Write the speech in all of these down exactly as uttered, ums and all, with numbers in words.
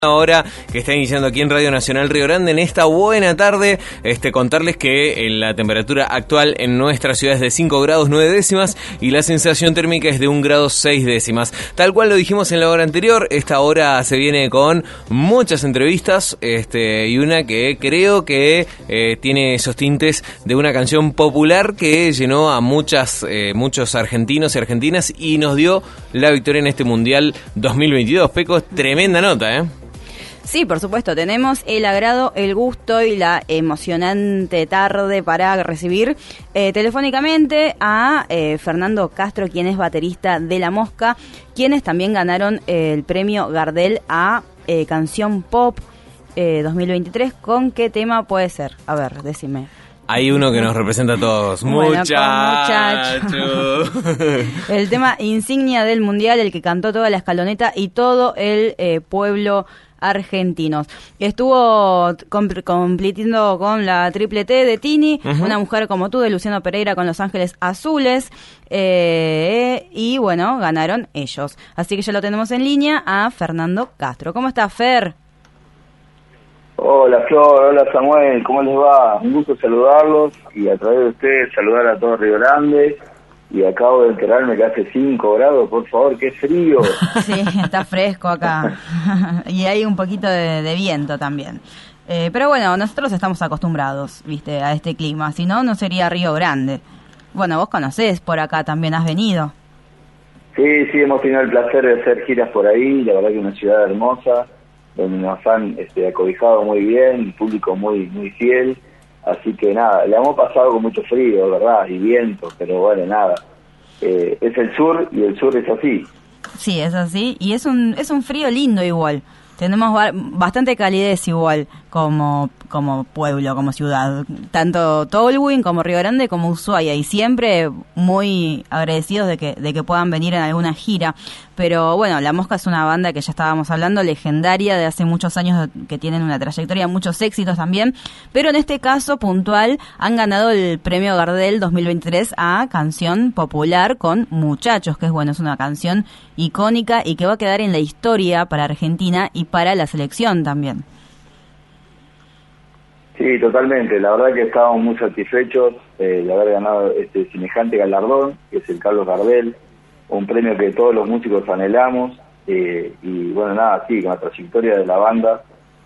Ahora que está iniciando aquí en Radio Nacional Río Grande en esta buena tarde, este contarles que la temperatura actual en nuestra ciudad es de cinco grados nueve décimas y la sensación térmica es de un grado seis décimas. Tal cual lo dijimos en la hora anterior, esta hora se viene con muchas entrevistas este y una que creo que eh, tiene esos tintes de una canción popular que llenó a muchas eh, muchos argentinos y argentinas y nos dio la victoria en este Mundial dos mil veintidós. Peco, tremenda nota, ¿eh? Sí, por supuesto, tenemos el agrado, el gusto y la emocionante tarde para recibir eh, telefónicamente a eh, Fernando Castro, quien es baterista de La Mosca, quienes también ganaron eh, el premio Gardel a eh, Canción Pop eh, dos mil veintitrés. ¿Con qué tema puede ser? A ver, decime. Hay uno que nos representa a todos. Bueno, Muchacho. Muchacho. El tema insignia del Mundial, el que cantó toda la escaloneta y todo el eh, pueblo argentinos. Estuvo comp- compitiendo con la triple T de Tini, uh-huh. Una mujer como tú, de Luciano Pereira con Los Ángeles Azules, eh, y bueno, ganaron ellos. Así que ya lo tenemos en línea a Fernando Castro. ¿Cómo estás, Fer? Hola, Flor, hola, Samuel, ¿cómo les va? Un gusto saludarlos y a través de ustedes saludar a todo Río Grande. Y acabo de enterarme que hace cinco grados, por favor, qué frío. Sí, está fresco acá. Y hay un poquito de, de viento también. Eh, pero bueno, nosotros estamos acostumbrados, viste, a este clima. Si no, no sería Río Grande. Bueno, vos conocés por acá, también has venido. Sí, sí, hemos tenido el placer de hacer giras por ahí. La verdad que es una ciudad hermosa, donde nos han este, acobijado muy bien, público muy, muy fiel. Así que nada, le hemos pasado con mucho frío, ¿verdad? Y viento, pero bueno, nada. Eh, es el sur y el sur es así. Sí, es así. Y es un es un frío lindo igual. Tenemos ba- bastante calidez igual como como pueblo, como ciudad. Tanto Tolwyn como Río Grande como Ushuaia. Y siempre muy agradecidos de que de que puedan venir en alguna gira. Pero bueno, La Mosca es una banda que ya estábamos hablando, legendaria, de hace muchos años, que tienen una trayectoria, muchos éxitos también. Pero en este caso puntual han ganado el premio Gardel dos mil veintitrés a Canción Popular con Muchachos, que es bueno, es una canción icónica y que va a quedar en la historia para Argentina y para la selección también. Sí, totalmente. La verdad que estábamos muy satisfechos eh, de haber ganado este semejante galardón, que es el Carlos Gardel, un premio que todos los músicos anhelamos, eh, y bueno, nada, sí, con la trayectoria de la banda,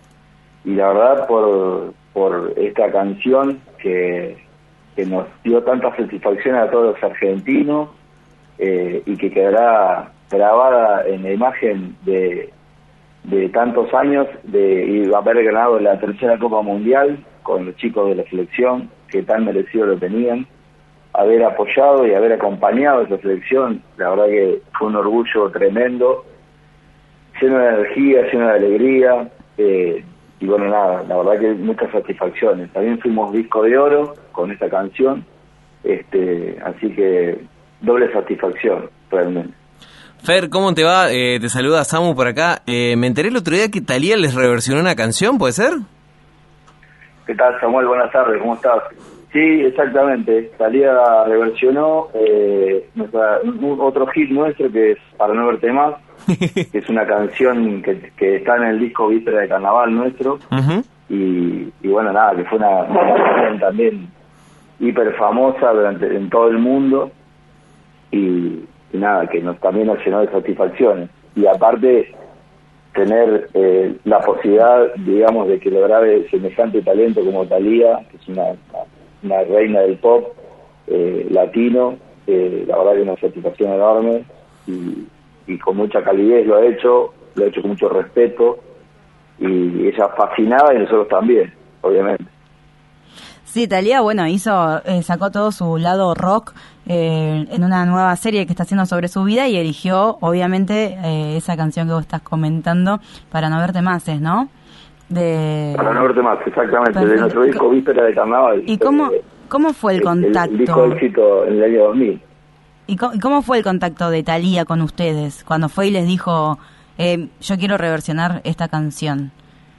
y la verdad por por esta canción que, que nos dio tanta satisfacción a todos los argentinos, eh, y que quedará grabada en la imagen de de tantos años de y haber ganado la tercera Copa Mundial con los chicos de la selección, que tan merecido lo tenían, haber apoyado y haber acompañado a esa selección. La verdad que fue un orgullo tremendo, lleno de energía, lleno de alegría, eh, y bueno, nada, la verdad que muchas satisfacciones. También fuimos disco de oro con esta canción, este así que doble satisfacción realmente. Fer, ¿cómo te va? Eh, te saluda Samu por acá. Eh, me enteré el otro día que Thalía les reversionó una canción, ¿puede ser? ¿Qué tal, Samuel? Buenas tardes, ¿cómo estás? Sí, exactamente. Thalía reversionó eh, nuestra, un, otro hit nuestro, que es Para no verte más, que es una canción que, que está en el disco Víspera de Carnaval nuestro. Uh-huh. y, y bueno, nada, que fue una, una canción también hiper famosa durante, en todo el mundo. Y... y nada, que nos también nos llenó de satisfacciones. Y aparte, tener eh, la posibilidad, digamos, de que lo grabe semejante talento como Thalía, que es una, una reina del pop eh, latino, eh, la verdad que es una satisfacción enorme, y, y con mucha calidez lo ha hecho, lo ha hecho con mucho respeto, y ella fascinada y nosotros también, obviamente. Sí, Thalía, bueno, hizo, eh, sacó todo su lado rock eh, en una nueva serie que está haciendo sobre su vida y eligió, obviamente, eh, esa canción que vos estás comentando, Para no verte más, ¿es, no? De... Para no verte más, exactamente, Perfecto. De nuestro disco Víspera de Carnaval. ¿Y cómo, cómo fue el, el contacto? El, el disco de éxito en el año dos mil. ¿Y cómo, y cómo fue el contacto de Thalía con ustedes cuando fue y les dijo, eh, yo quiero reversionar esta canción?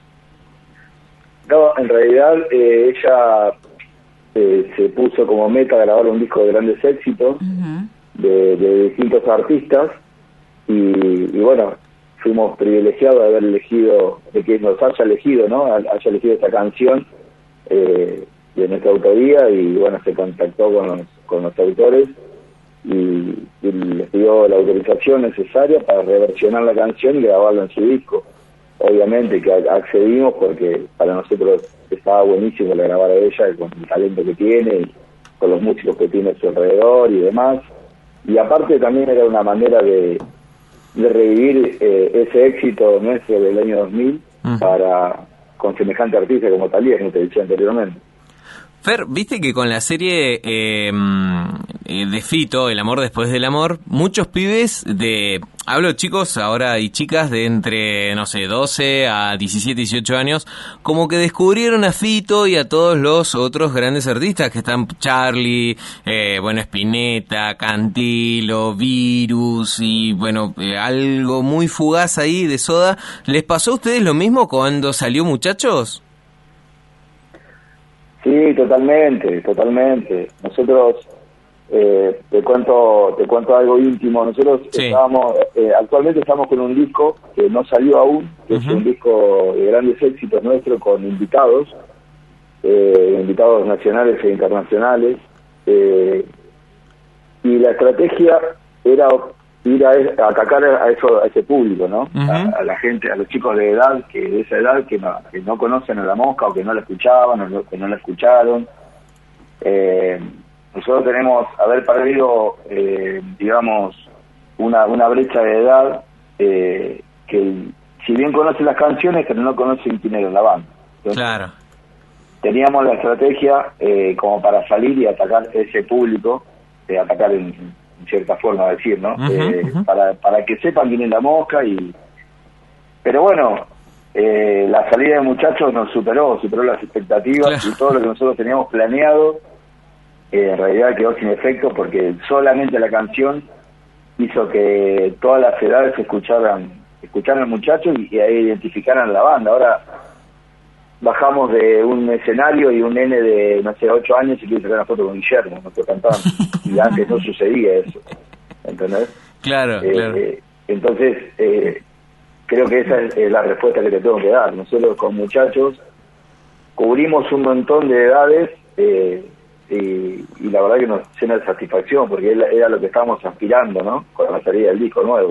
No, en realidad eh, ella eh, se puso como meta grabar un disco de grandes éxitos, uh-huh. de, de distintos artistas, y, y bueno, fuimos privilegiados de haber elegido, de que nos haya elegido, ¿no? Haya elegido esta canción eh, de nuestra autoría, y bueno, se contactó con los, con los autores y, y les dio la autorización necesaria para reversionar la canción y grabarla en su disco. Obviamente que accedimos porque para nosotros estaba buenísimo la grabar a ella, con el talento que tiene, y con los músicos que tiene a su alrededor y demás. Y aparte también era una manera de, de revivir eh, ese éxito nuestro del año dos mil uh-huh. para con semejante artista como Thalía, como te decía anteriormente. Fer, viste que con la serie eh, de Fito, El amor después del amor, muchos pibes de, hablo chicos ahora y chicas de entre, no sé, doce a diecisiete, dieciocho años, como que descubrieron a Fito y a todos los otros grandes artistas que están, Charlie, eh, bueno, Spinetta, Cantilo, Virus y bueno, eh, algo muy fugaz ahí de Soda. ¿Les pasó a ustedes lo mismo cuando salió Muchachos? Sí, totalmente, totalmente. Nosotros, eh, te cuento te cuento algo íntimo. Nosotros sí. estábamos, eh, actualmente estamos con un disco que no salió aún, que uh-huh. es un disco de grandes éxitos nuestro con invitados, eh, invitados nacionales e internacionales. Eh, y la estrategia era ir a, a atacar a eso a ese público, ¿no? Uh-huh. A, a la gente, a los chicos de edad, que de esa edad que no, que no conocen a La Mosca o que no la escuchaban o no, que no la escucharon. Eh, nosotros tenemos haber perdido, eh, digamos, una una brecha de edad eh, que si bien conocen las canciones, pero no conocen quién era la banda. Entonces, claro. Teníamos la estrategia eh, como para salir y atacar ese público, eh, atacar en en cierta forma de decir, ¿no? Uh-huh, eh, uh-huh. para para que sepan quién es La Mosca. Y pero bueno, eh, la salida de Muchachos nos superó, superó las expectativas, claro. Y todo lo que nosotros teníamos planeado eh, en realidad quedó sin efecto, porque solamente la canción hizo que todas las edades escucharan escucharan Muchachos y, y ahí identificaran la banda. Ahora bajamos de un escenario y un nene de, no sé, ocho años y quiere sacar una foto con Guillermo, nuestro cantante. Y antes no sucedía eso, ¿entendés? Claro, eh, claro. Eh, entonces, eh, creo que esa es, es la respuesta que te tengo que dar. Nosotros con Muchachos cubrimos un montón de edades eh, y, y la verdad que nos llena de satisfacción, porque era lo que estábamos aspirando, ¿no? Con la salida del disco nuevo.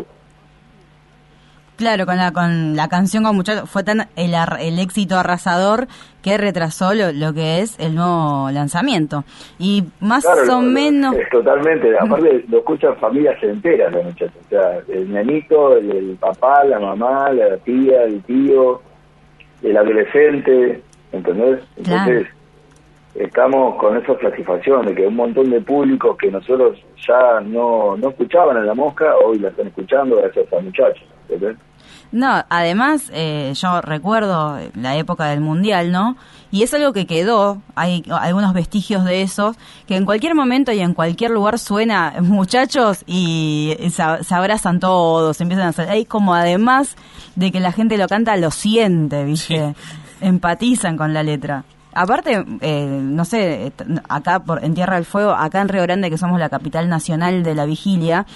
Claro, con la con la canción con Muchachos fue tan el, el éxito arrasador que retrasó lo, lo que es el nuevo lanzamiento. Y más claro, o lo, menos... Es totalmente, aparte lo escuchan familias enteras los Muchachos. O sea, el nenito, el, el papá, la mamá, la tía, el tío, el adolescente, ¿entendés? Entonces, claro. Estamos con esa satisfacción de que un montón de públicos que nosotros ya no, no escuchaban en La Mosca, hoy la están escuchando gracias a Muchachos, ¿entendés? No, además, eh, yo recuerdo la época del Mundial, ¿no? Y es algo que quedó, hay algunos vestigios de esos, que en cualquier momento y en cualquier lugar suena Muchachos y se, se abrazan todos, empiezan a hacer, hay como además de que la gente lo canta, lo siente, ¿viste? Sí. Empatizan con la letra. Aparte, eh, no sé, acá por, en Tierra del Fuego, acá en Río Grande, que somos la capital nacional de la vigilia,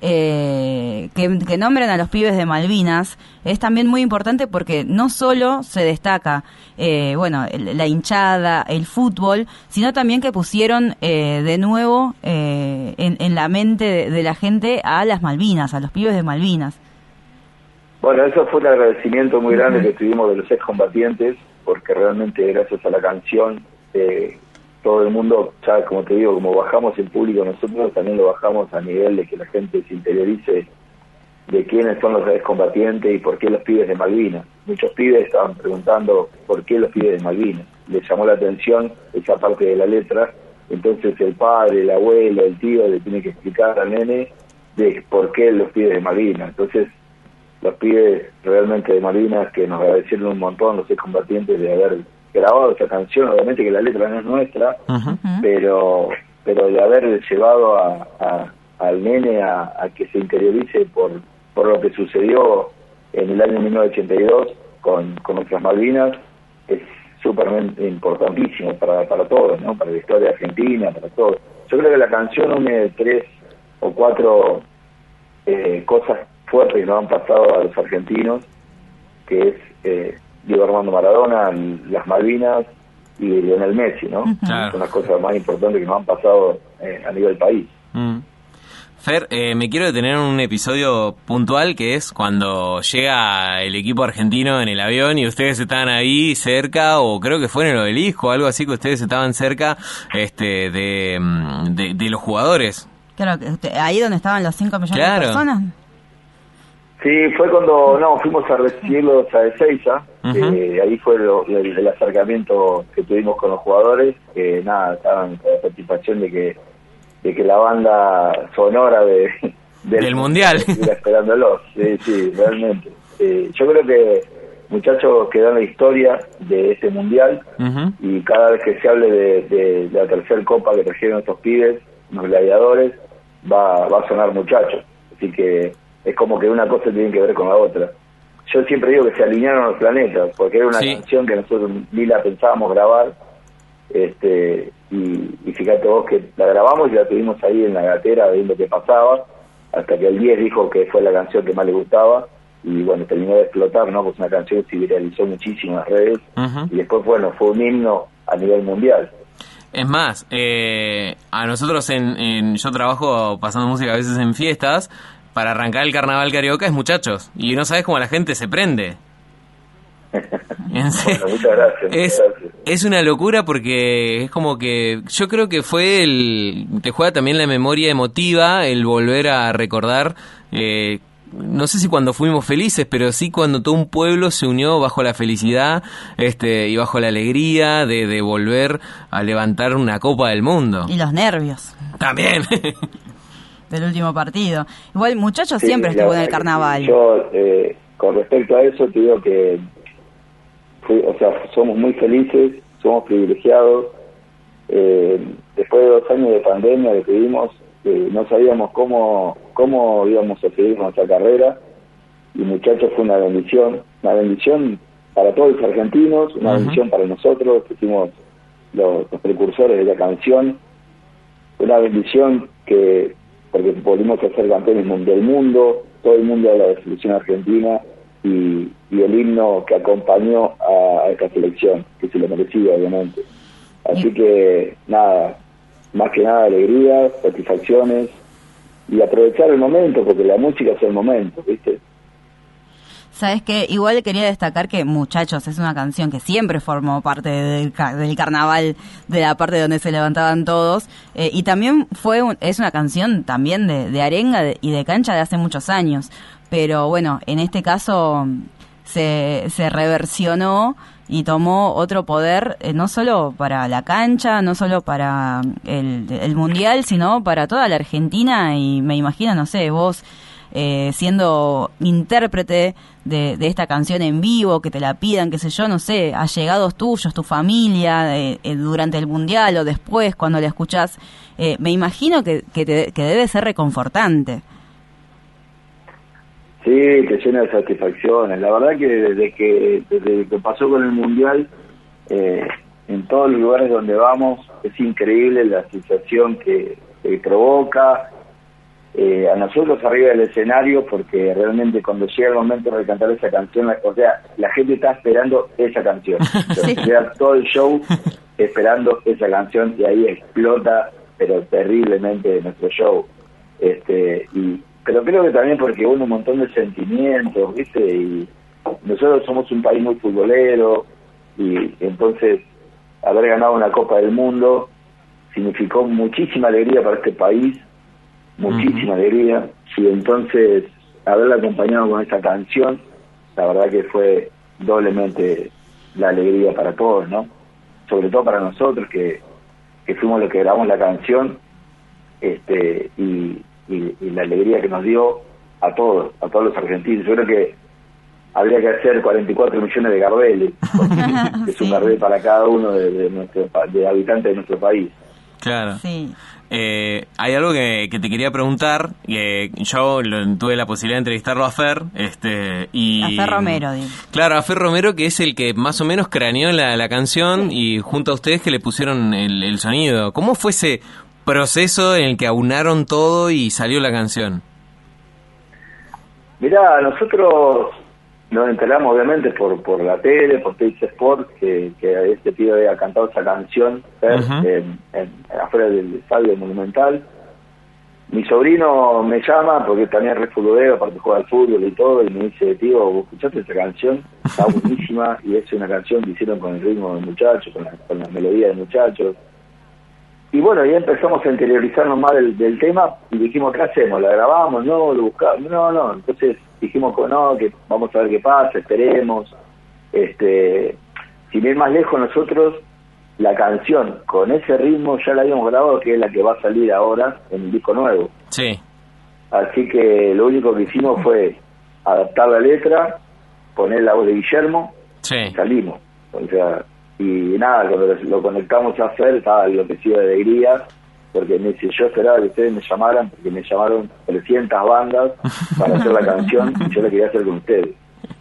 eh, que, que nombren a los pibes de Malvinas, es también muy importante porque no solo se destaca, eh, bueno, el, la hinchada, el fútbol, sino también que pusieron eh, de nuevo eh, en, en la mente de, de la gente a las Malvinas, a los pibes de Malvinas. Bueno, eso fue un agradecimiento muy grande uh-huh. que tuvimos de los excombatientes, porque realmente gracias a la canción eh, todo el mundo, ya como te digo, como bajamos el público nosotros, también lo bajamos a nivel de que la gente se interiorice de quiénes son los excombatientes y por qué los pibes de Malvinas. Muchos pibes estaban preguntando por qué los pibes de Malvinas. Les llamó la atención esa parte de la letra, entonces el padre, el abuelo, el tío le tiene que explicar al nene de por qué los pibes de Malvinas. Entonces los pibes realmente de Malvinas que nos agradecieron un montón, los excombatientes, de haber grabado esa canción. Obviamente que la letra no es nuestra, uh-huh. pero pero de haber llevado a, a, al nene a, a que se interiorice por por lo que sucedió en el año mil novecientos ochenta y dos con, con nuestras Malvinas, es súper importantísimo para, para todos, ¿no? Para la historia argentina, para todos. Yo creo que la canción une tres o cuatro eh, cosas fuertes que nos han pasado a los argentinos, que es eh, Diego Armando Maradona, las Malvinas y Lionel Messi, ¿no? Claro. Son las cosas más importantes que nos han pasado eh, a nivel país. Mm. Fer, eh, me quiero detener en un episodio puntual que es cuando llega el equipo argentino en el avión y ustedes estaban ahí cerca, o creo que fue en el Obelisco o algo así, que ustedes estaban cerca este, de, de, de los jugadores. Creo que usted, ahí donde estaban los cinco millones Claro. de personas. Sí, fue cuando no fuimos a recibirlos a Ezeiza. Uh-huh. eh, ahí fue lo, el, el acercamiento que tuvimos con los jugadores, que nada, estaban con la satisfacción de que de que la banda sonora de, del, del Mundial estuviera esperándolos. Sí, sí, realmente. Eh, yo creo que muchachos quedó en la historia de ese Mundial. Uh-huh. Y cada vez que se hable de, de, de la tercera copa que trajeron estos pibes, los gladiadores, va, va a sonar muchachos. Así que es como que una cosa tiene que ver con la otra. Yo siempre digo que se alinearon los planetas, porque era una sí. canción que nosotros ni la pensábamos grabar, este y, y fíjate vos que la grabamos y la tuvimos ahí en la gatera viendo qué pasaba, hasta que el diez dijo que fue la canción que más le gustaba, y bueno, terminó de explotar, ¿no? Pues una canción que se viralizó muchísimo en las redes, uh-huh. y después, bueno, fue un himno a nivel mundial. Es más, eh, a nosotros en, en yo trabajo pasando música a veces en fiestas. Para arrancar el carnaval carioca es muchachos, y no sabes cómo la gente se prende. Bueno, muchas gracias, es, muchas gracias. Es una locura porque es como que yo creo que fue el te juega también la memoria emotiva el volver a recordar, eh, no sé si cuando fuimos felices, pero sí cuando todo un pueblo se unió bajo la felicidad este y bajo la alegría de, de volver a levantar una Copa del Mundo. Y los nervios. También. Del último partido. Igual, muchachos, sí, siempre estuvo en el carnaval. Yo, eh, con respecto a eso, te digo que fui, o sea, somos muy felices, somos privilegiados. Eh, después de dos años de pandemia que tuvimos, eh, no sabíamos cómo cómo íbamos a seguir con nuestra carrera, y muchachos fue una bendición, una bendición para todos los argentinos, una uh-huh. bendición para nosotros, que fuimos los, los precursores de la canción, una bendición que porque volvimos a ser campeones del mundo, todo el mundo habla de la selección argentina y, y el himno que acompañó a, a esta selección, que se lo merecía, obviamente. Así que, nada, más que nada alegría, satisfacciones y aprovechar el momento, porque la música es el momento, ¿viste? ¿Sabes qué? Igual quería destacar que Muchachos es una canción que siempre formó parte del, del carnaval, de la parte donde se levantaban todos, eh, y también fue un, es una canción también de, de arenga de, y de cancha de hace muchos años, pero bueno, en este caso se, se reversionó y tomó otro poder, eh, no solo para la cancha, no solo para el, el Mundial, sino para toda la Argentina, y me imagino, no sé, vos Eh, siendo intérprete de, de esta canción en vivo, que te la pidan, qué sé yo, no sé, allegados tuyos, tu familia, eh, eh, durante el Mundial o después cuando la escuchás, eh, me imagino que, que, te, que debe ser reconfortante. Sí, te llena de satisfacciones. La verdad que desde que, desde que pasó con el Mundial, eh, en todos los lugares donde vamos, es increíble la sensación que, que provoca. Eh, a nosotros arriba del escenario, porque realmente cuando llega el momento de cantar esa canción, la, o sea, la gente está esperando esa canción. Sí. Queda todo el show esperando esa canción y ahí explota, pero terriblemente, nuestro show. Este, y pero creo que también porque hubo un montón de sentimientos, ¿viste? Y nosotros somos un país muy futbolero, y entonces haber ganado una Copa del Mundo significó muchísima alegría para este país, muchísima uh-huh. alegría, y entonces haberla acompañado con esta canción, la verdad que fue doblemente la alegría para todos, ¿no? Sobre todo para nosotros que, que fuimos los que grabamos la canción, este y, y, y la alegría que nos dio a todos, a todos los argentinos. Yo creo que habría que hacer cuarenta y cuatro millones de Gardeles, porque es un Gardel para cada uno de, de, nuestro, de habitantes de nuestro país. Claro. Sí. Eh, hay algo que, que te quería preguntar, que yo lo, tuve la posibilidad de entrevistarlo a Fer, este, y... A Fer Romero, digo. Claro, a Fer Romero, que es el que más o menos craneó la, la canción, sí. Y junto a ustedes que le pusieron el, el sonido. ¿Cómo fue ese proceso en el que aunaron todo y salió la canción? Mirá, nosotros nos enteramos obviamente por por la tele, por T X Sport, que, que este tío había cantado esa canción ¿eh? uh-huh. en, en, afuera del estadio Monumental. Mi sobrino me llama, porque también es re futbolero, aparte juega al fútbol y todo, y me dice, tío, ¿vos escuchaste esa canción? Está buenísima, y es una canción que hicieron con el ritmo de muchachos, con la, con la melodía de muchachos. Y bueno, ya empezamos a interiorizarnos más del, del tema, y dijimos, ¿qué hacemos? ¿La grabamos? No, lo buscamos. No, no, entonces dijimos, no, que vamos a ver qué pasa, esperemos. Este, sin ir más lejos, nosotros la canción con ese ritmo ya la habíamos grabado, que es la que va a salir ahora en el disco nuevo. Sí. Así que lo único que hicimos fue adaptar la letra, poner la voz de Guillermo, sí. y salimos. O sea, y nada, cuando lo conectamos a Fer, estaba enloquecido de alegría, porque me dice, yo esperaba que ustedes me llamaran, porque me llamaron trescientas bandas para hacer la canción, y yo la quería hacer con ustedes.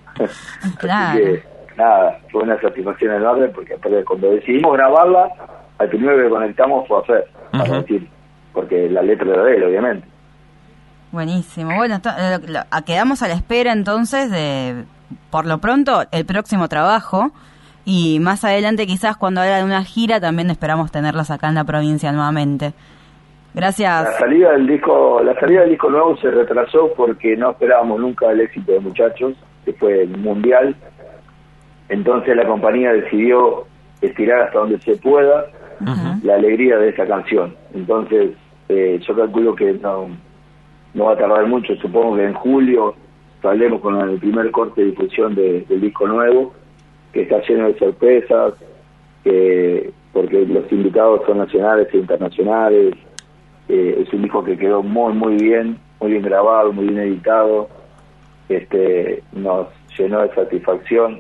Claro. Así que nada, fue una satisfacción enorme, porque cuando decidimos grabarla, al primero que conectamos fue a Fer, uh-huh. para decir, porque la letra era de él, obviamente. Buenísimo. Bueno, to- eh, lo- quedamos a la espera entonces de, por lo pronto, el próximo trabajo, y más adelante quizás cuando haga de una gira también esperamos tenerlas acá en la provincia nuevamente. Gracias. La salida del disco, la salida del disco nuevo se retrasó porque no esperábamos nunca el éxito de Muchachos, que fue el mundial. Entonces la compañía decidió estirar hasta donde se pueda uh-huh. la alegría de esa canción. Entonces eh, yo calculo que no, no va a tardar mucho, supongo que en julio saldremos con el primer corte de difusión de, del disco nuevo, que está lleno de sorpresas, que, porque los invitados son nacionales e internacionales. Eh, es un disco que quedó muy muy bien, muy bien grabado, muy bien editado, este nos llenó de satisfacción.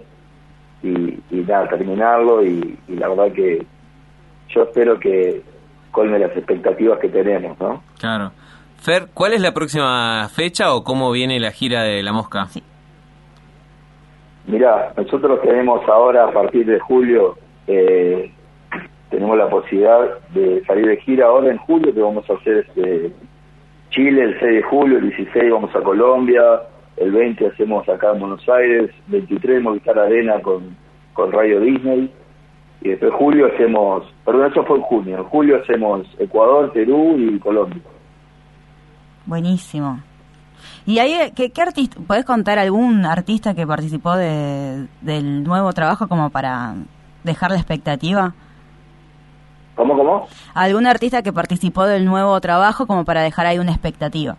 Y, y nada, terminarlo y, y la verdad que yo espero que colme las expectativas que tenemos, ¿no? Claro. Fer, ¿cuál es la próxima fecha o cómo viene la gira de La Mosca? Sí. Mirá, nosotros tenemos ahora, a partir de julio, eh, tenemos la posibilidad de salir de gira ahora en julio, que vamos a hacer este Chile el seis de julio, el dieciséis vamos a Colombia, el veinte hacemos acá en Buenos Aires, veintitrés Movistar Arena con, con Radio Disney, y después julio hacemos, perdón, eso fue en junio, en julio hacemos Ecuador, Perú y Colombia. Buenísimo. ¿Y ahí qué, qué artista, podés contar algún artista que participó de, del nuevo trabajo como para dejar la expectativa? ¿Cómo, cómo? ¿Algún artista que participó del nuevo trabajo como para dejar ahí una expectativa?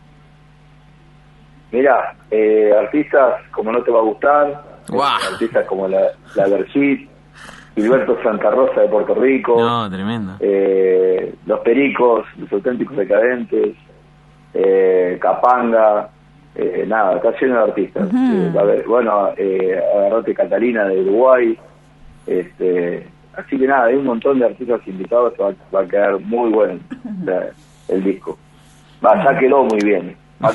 Mira, eh, artistas como No Te Va a Gustar, wow. eh, artistas como la, la Versuit, Gilberto Santa Rosa de Puerto Rico, no, tremendo. Eh, Los Pericos, Los Auténticos Decadentes, eh, Capanga, eh, nada, está lleno de artistas. Uh-huh. Eh, a ver, bueno, eh, Agarrate Catalina de Uruguay, este, así que nada, hay un montón de artistas invitados, va, va a quedar muy bueno o sea, el disco. Va, ya quedó muy bien.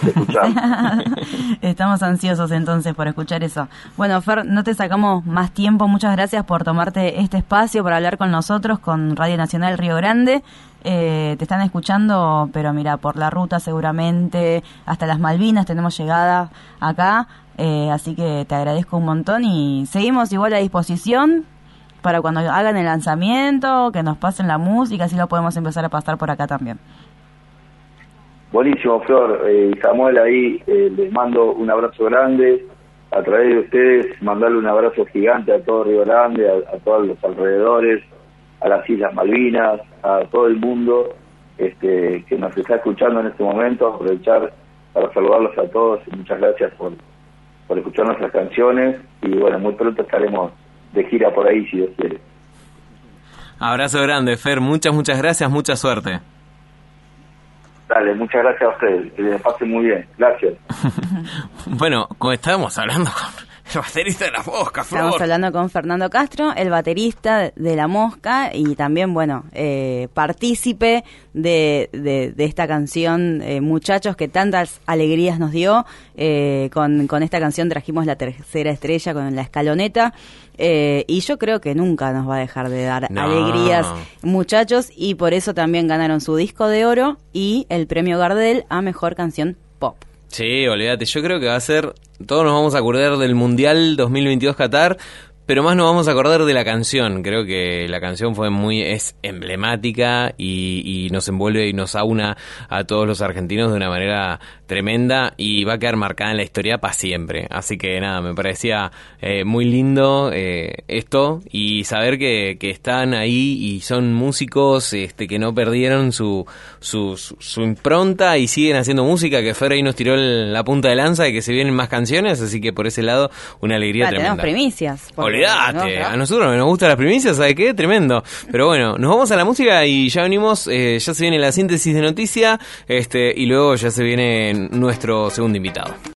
Estamos ansiosos entonces por escuchar eso. Bueno, Fer, no te sacamos más tiempo. Muchas gracias por tomarte este espacio para hablar con nosotros, con Radio Nacional Río Grande. Eh, te están escuchando, pero mira, por la ruta seguramente, hasta las Malvinas tenemos llegada acá. Eh, así que te agradezco un montón y seguimos igual a disposición para cuando hagan el lanzamiento, que nos pasen la música, así lo podemos empezar a pasar por acá también. Buenísimo, Flor. Eh, Samuel, ahí eh, les mando un abrazo grande. A través de ustedes, mandarle un abrazo gigante a todo Río Grande, a, a todos los alrededores, a las Islas Malvinas, a todo el mundo este, que nos está escuchando en este momento. Aprovechar para saludarlos a todos y muchas gracias por, por escuchar nuestras canciones. Y bueno, muy pronto estaremos de gira por ahí, si Dios quiere. Abrazo grande, Fer. Muchas, muchas gracias. Mucha suerte. Dale, muchas gracias a ustedes, que les pase muy bien, gracias. Bueno, como estábamos hablando con el baterista de La Mosca, Flor. Estamos hablando con Fernando Castro, el baterista de La Mosca y también, bueno, eh, partícipe de, de, de esta canción, eh, Muchachos, que tantas alegrías nos dio. Eh, con, con esta canción trajimos la tercera estrella con La Escaloneta. Eh, y yo creo que nunca nos va a dejar de dar no. alegrías, Muchachos, y por eso también ganaron su disco de oro y el premio Gardel a Mejor Canción Pop. Sí, olvídate, yo creo que va a ser, todos nos vamos a acordar del Mundial dos mil veintidós Qatar, pero más nos vamos a acordar de la canción. Creo que la canción fue muy, es emblemática y, y nos envuelve y nos aúna a todos los argentinos de una manera tremenda y va a quedar marcada en la historia para siempre. Así que nada, me parecía eh, muy lindo eh, esto y saber que, que están ahí y son músicos este, que no perdieron su, su, su, su impronta y siguen haciendo música, que Fer ahí nos tiró el, la punta de lanza de que se vienen más canciones, así que por ese lado una alegría ah, tremenda. Tenemos primicias. Olvídate, ¿no? a nosotros nos gustan las primicias, ¿sabe qué? Tremendo. Pero bueno, nos vamos a la música y ya venimos, eh, ya se viene la síntesis de noticia, este, y luego ya se viene nuestro segundo invitado.